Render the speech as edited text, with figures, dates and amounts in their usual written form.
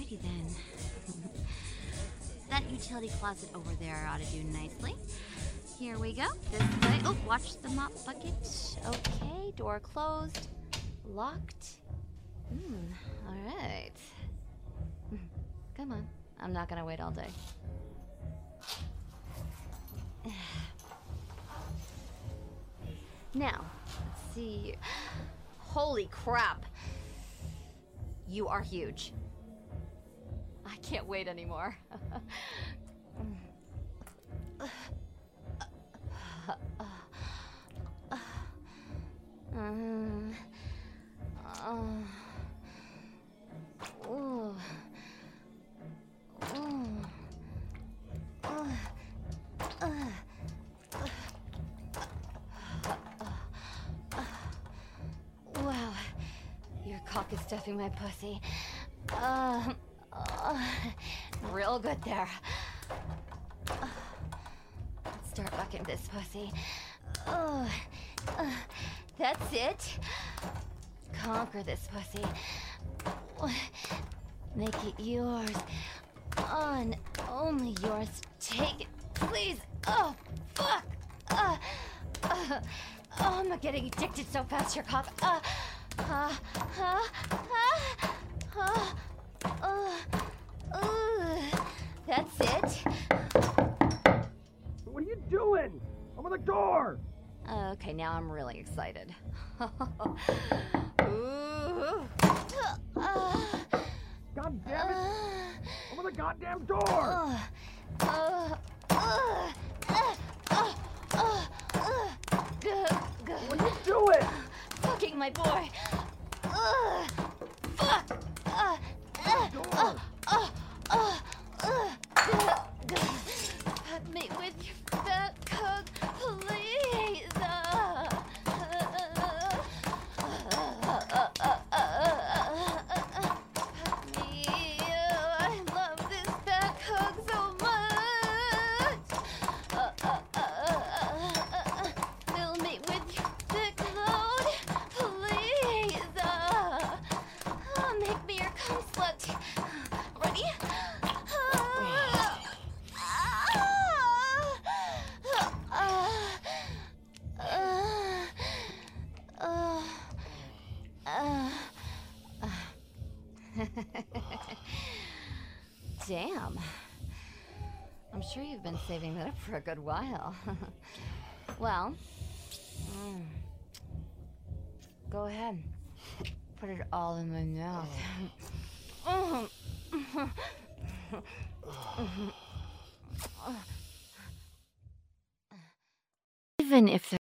Alrighty then. That utility closet over there ought to do nicely. Here we go. This way. Oh, watch the mop bucket. Okay, door closed. Locked. Alright. Come on. I'm not gonna wait all day. Now, let's see. Holy crap. You are huge. I can't wait anymore. Wow, your cock is stuffing my pussy. Real good there. Let's start fucking this pussy. That's it. Conquer this pussy. Make it yours. On only yours. Take it, please. Oh, fuck. Oh, I'm not getting addicted so fast, your cock. That's it. What are you doing? Open the door! Okay, now I'm really excited. Ooh. God damn it! Open the goddamn door! What are you doing? Fucking my boy. Fuck. Pet me with your fat cock, please. Pet me. I love this fat cock so much. Fill me with your thick load, please. Make me your cum slut. Ready? Damn. I'm sure you've been saving that up for a good while. Well, go ahead. Put it all in my mouth. Even if